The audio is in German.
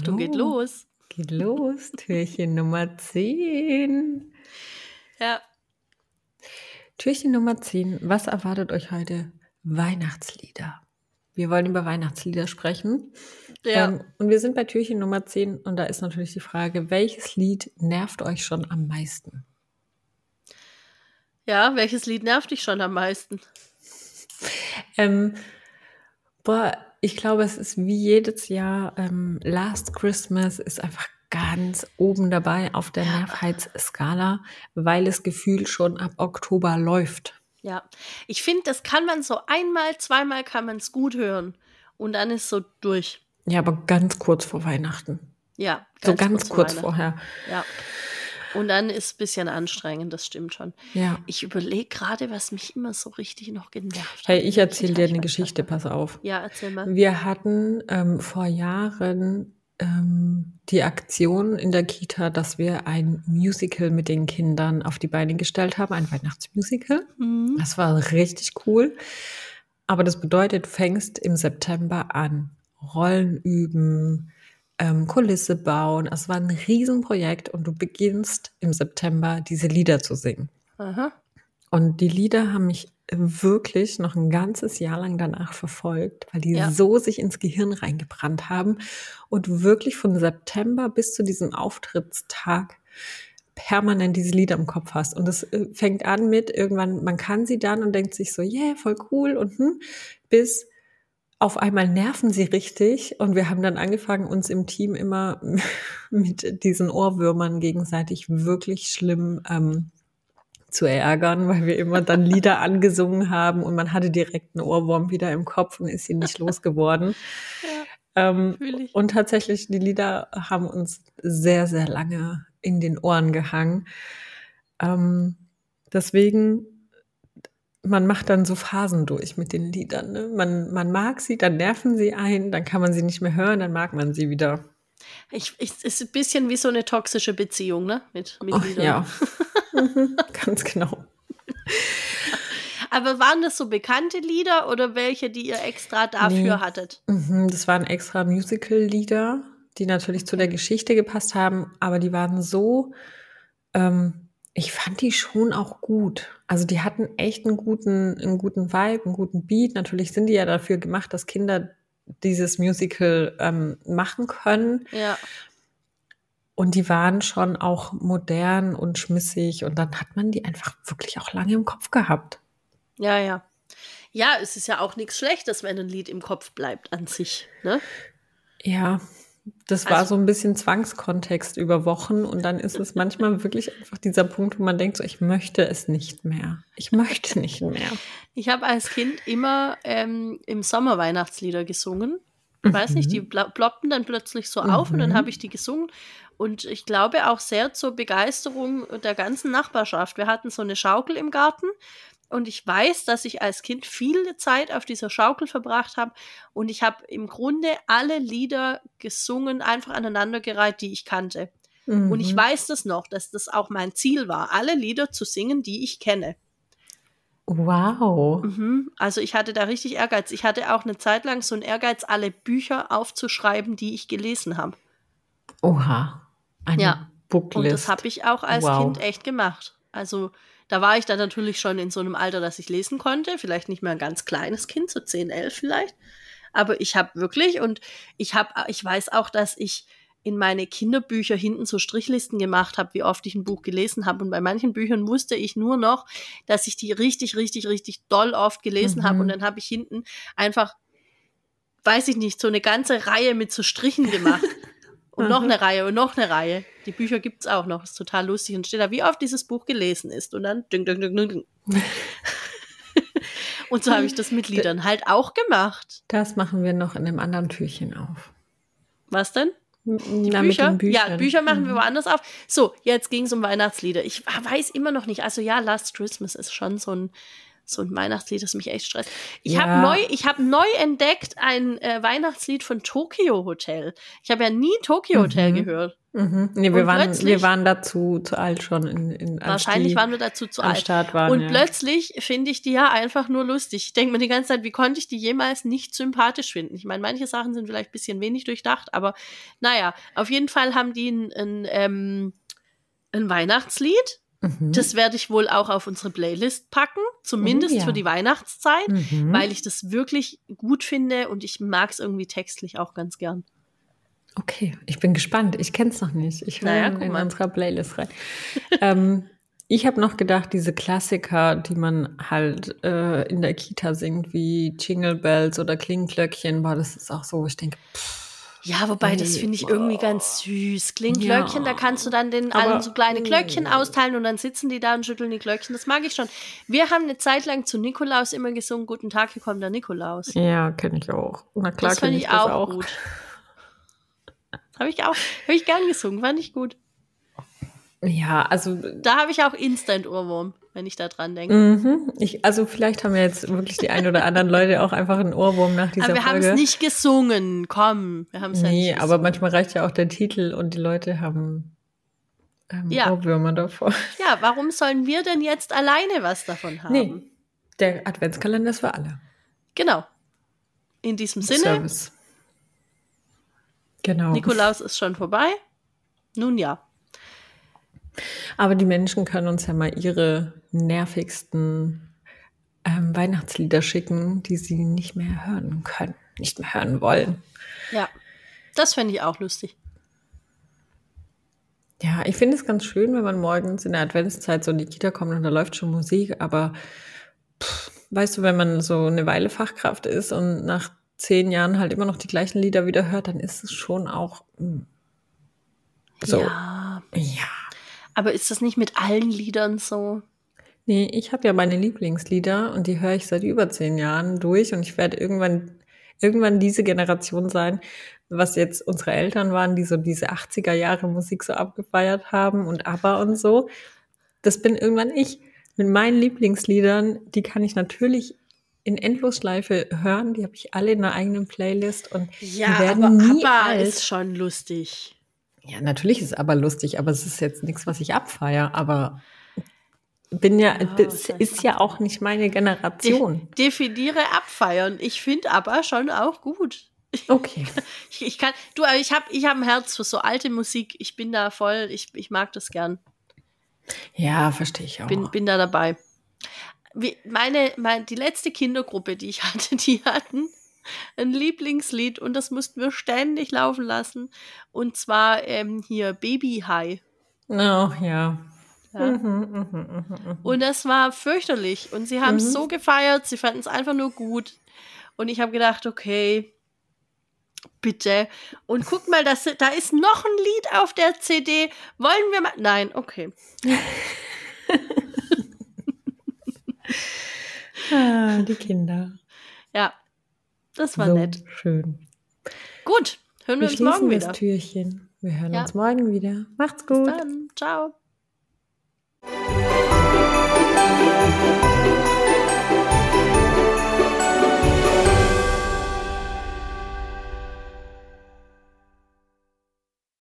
Achtung, geht los. Geht los, Türchen Nummer 10. Ja. Türchen Nummer 10. Was erwartet euch heute? Weihnachtslieder. Wir wollen über Weihnachtslieder sprechen. Ja. Und wir sind bei Türchen Nummer 10 und da ist natürlich die Frage, welches Lied nervt euch schon am meisten? Ja, welches Lied nervt dich schon am meisten? Ich glaube, es ist wie jedes Jahr, Last Christmas ist einfach ganz oben dabei auf der Nervheitsskala, weil es gefühlt schon ab Oktober läuft. Ja, ich finde, das kann man so einmal, zweimal kann man es gut hören und dann ist so durch. Ja, aber ganz kurz vor Weihnachten. Ja, ganz kurz vorher. Ja. Und dann ist es ein bisschen anstrengend, das stimmt schon. Ja. Ich überlege gerade, was mich immer so richtig noch genervt hat. Hey, ich erzähle dir eine Geschichte, pass auf. Ja, erzähl mal. Wir hatten vor Jahren die Aktion in der Kita, dass wir ein Musical mit den Kindern auf die Beine gestellt haben, ein Weihnachtsmusical. Mhm. Das war richtig cool. Aber das bedeutet, du fängst im September an, Rollen üben, Kulisse bauen. Es war ein Riesenprojekt und du beginnst im September diese Lieder zu singen. Aha. Und die Lieder haben mich wirklich noch ein ganzes Jahr lang danach verfolgt, weil die so sich ins Gehirn reingebrannt haben und du wirklich von September bis zu diesem Auftrittstag permanent diese Lieder im Kopf hast. Und es fängt an mit irgendwann, man kann sie dann und denkt sich so, yeah, voll cool und bis auf einmal nerven sie richtig und wir haben dann angefangen, uns im Team immer mit diesen Ohrwürmern gegenseitig wirklich schlimm zu ärgern, weil wir immer dann Lieder angesungen haben und man hatte direkt einen Ohrwurm wieder im Kopf und ist ihn nicht losgeworden. Und tatsächlich, die Lieder haben uns sehr, sehr lange in den Ohren gehangen. Deswegen, man macht dann so Phasen durch mit den Liedern. Ne? Man mag sie, dann nerven sie einen, dann kann man sie nicht mehr hören, dann mag man sie wieder. Es ist ein bisschen wie so eine toxische Beziehung, ne? Mit Liedern. Ja, ganz genau. Aber waren das so bekannte Lieder oder welche, die ihr extra dafür hattet? Das waren extra Musical-Lieder, die natürlich zu der Geschichte gepasst haben, aber die waren so, ich fand die schon auch gut. Also die hatten echt einen guten Vibe, einen guten Beat. Natürlich sind die ja dafür gemacht, dass Kinder dieses Musical machen können. Ja. Und die waren schon auch modern und schmissig und dann hat man die einfach wirklich auch lange im Kopf gehabt. Ja, ja. Ja, es ist ja auch nichts Schlechtes, wenn ein Lied im Kopf bleibt an sich, ne? Ja, das war so ein bisschen Zwangskontext über Wochen und dann ist es manchmal wirklich einfach dieser Punkt, wo man denkt, so, ich möchte es nicht mehr. Ich möchte nicht mehr. Ich habe als Kind immer im Sommer Weihnachtslieder gesungen. Ich weiß nicht, die ploppten dann plötzlich so auf und dann habe ich die gesungen. Und ich glaube auch sehr zur Begeisterung der ganzen Nachbarschaft. Wir hatten so eine Schaukel im Garten. Und ich weiß, dass ich als Kind viel Zeit auf dieser Schaukel verbracht habe und ich habe im Grunde alle Lieder gesungen, einfach aneinandergereiht, die ich kannte. Und ich weiß das noch, dass das auch mein Ziel war, alle Lieder zu singen, die ich kenne. Wow. Also ich hatte da richtig Ehrgeiz. Ich hatte auch eine Zeit lang so einen Ehrgeiz, alle Bücher aufzuschreiben, die ich gelesen habe. Oha. Eine Booklist. Und das habe ich auch als Kind echt gemacht. Also da war ich dann natürlich schon in so einem Alter, dass ich lesen konnte. Vielleicht nicht mehr ein ganz kleines Kind, so 10, 11 vielleicht. Aber ich habe wirklich, und ich weiß auch, dass ich in meine Kinderbücher hinten so Strichlisten gemacht habe, wie oft ich ein Buch gelesen habe. Und bei manchen Büchern wusste ich nur noch, dass ich die richtig, richtig, richtig doll oft gelesen habe. Und dann habe ich hinten einfach, weiß ich nicht, so eine ganze Reihe mit so Strichen gemacht. Und noch eine Reihe und noch eine Reihe. Die Bücher gibt's auch noch. Ist total lustig. Und steht da, wie oft dieses Buch gelesen ist. Und dann ding, ding, ding, ding. Und so habe ich das mit Liedern halt auch gemacht. Das machen wir noch in einem anderen Türchen auf. Was denn? Die Bücher? Mit den Büchern. Ja, Bücher machen wir woanders auf. So, jetzt ging es um Weihnachtslieder. Ich weiß immer noch nicht. Also ja, Last Christmas ist schon so ein Weihnachtslied, das mich echt stresst. Ich habe neu entdeckt ein Weihnachtslied von Tokyo Hotel. Ich habe ja nie Tokyo Hotel gehört. Nee, wir waren dazu zu alt schon. Wahrscheinlich waren wir dazu zu alt. Waren, und plötzlich finde ich die ja einfach nur lustig. Ich denke mir die ganze Zeit, wie konnte ich die jemals nicht sympathisch finden? Ich meine, manche Sachen sind vielleicht ein bisschen wenig durchdacht, aber naja, auf jeden Fall haben die ein Weihnachtslied. Das werde ich wohl auch auf unsere Playlist packen, zumindest für die Weihnachtszeit, weil ich das wirklich gut finde und ich mag es irgendwie textlich auch ganz gern. Okay, ich bin gespannt. Ich kenne es noch nicht. Ich höre in unserer Playlist rein. Ich habe noch gedacht, diese Klassiker, die man halt in der Kita singt, wie Jingle Bells oder Klingglöckchen, das ist auch so, ich denke, ja, wobei, das finde ich irgendwie ganz süß. Klingglöckchen, da kannst du dann den allen so kleine Glöckchen austeilen und dann sitzen die da und schütteln die Glöckchen. Das mag ich schon. Wir haben eine Zeit lang zu Nikolaus immer gesungen, Guten Tag, hier kommt der Nikolaus. Ja, kenne ich auch. Na klar, das fand ich auch gut. Habe ich gern gesungen, fand ich gut. Ja, also da habe ich auch Instant-Ohrwurm, wenn ich da dran denke. Also vielleicht haben wir jetzt wirklich die ein oder anderen Leute auch einfach einen Ohrwurm nach dieser Folge. Aber wir haben es nicht gesungen, komm. Wir haben es nicht gesungen. Aber manchmal reicht ja auch der Titel und die Leute haben Ohrwürmer davor. Ja, warum sollen wir denn jetzt alleine was davon haben? Nee, der Adventskalender ist für alle. Genau. In diesem Sinne. Service. Genau. Nikolaus ist schon vorbei. Nun ja. Aber die Menschen können uns ja mal ihre nervigsten Weihnachtslieder schicken, die sie nicht mehr hören können, nicht mehr hören wollen. Ja, das fände ich auch lustig. Ja, ich finde es ganz schön, wenn man morgens in der Adventszeit so in die Kita kommt und da läuft schon Musik, aber weißt du, wenn man so eine Weile Fachkraft ist und nach 10 Jahren halt immer noch die gleichen Lieder wieder hört, dann ist es schon auch so. Ja. Aber ist das nicht mit allen Liedern so? Nee, ich habe ja meine Lieblingslieder und die höre ich seit über 10 Jahren durch und ich werde irgendwann diese Generation sein, was jetzt unsere Eltern waren, die so diese 80er Jahre Musik so abgefeiert haben und ABBA und so. Das bin irgendwann ich. Mit meinen Lieblingsliedern, die kann ich natürlich in Endlosschleife hören, die habe ich alle in einer eigenen Playlist und die werden aber nie ABBA alt. Ist schon lustig. Ja, natürlich ist ABBA lustig, aber es ist jetzt nichts, was ich abfeiere, aber ist ja auch nicht meine Generation. Definiere abfeiern. Ich finde ABBA schon auch gut. Okay. Ich habe ein Herz für so alte Musik. Ich bin da voll, ich mag das gern. Ja, verstehe ich auch. Bin da dabei. Die letzte Kindergruppe, die ich hatte, die hatten ein Lieblingslied und das mussten wir ständig laufen lassen. Und zwar hier Baby High. Oh, ja. Und das war fürchterlich. Und sie haben es so gefeiert, sie fanden es einfach nur gut. Und ich habe gedacht, okay, bitte. Und guck mal, da ist noch ein Lied auf der CD. Wollen wir mal... Nein, okay. Die Kinder. Ja, das war nett. Schön. Gut, hören wir uns morgen wieder. Das Türchen. Wir hören uns morgen wieder. Macht's gut. Bis dann. Ciao.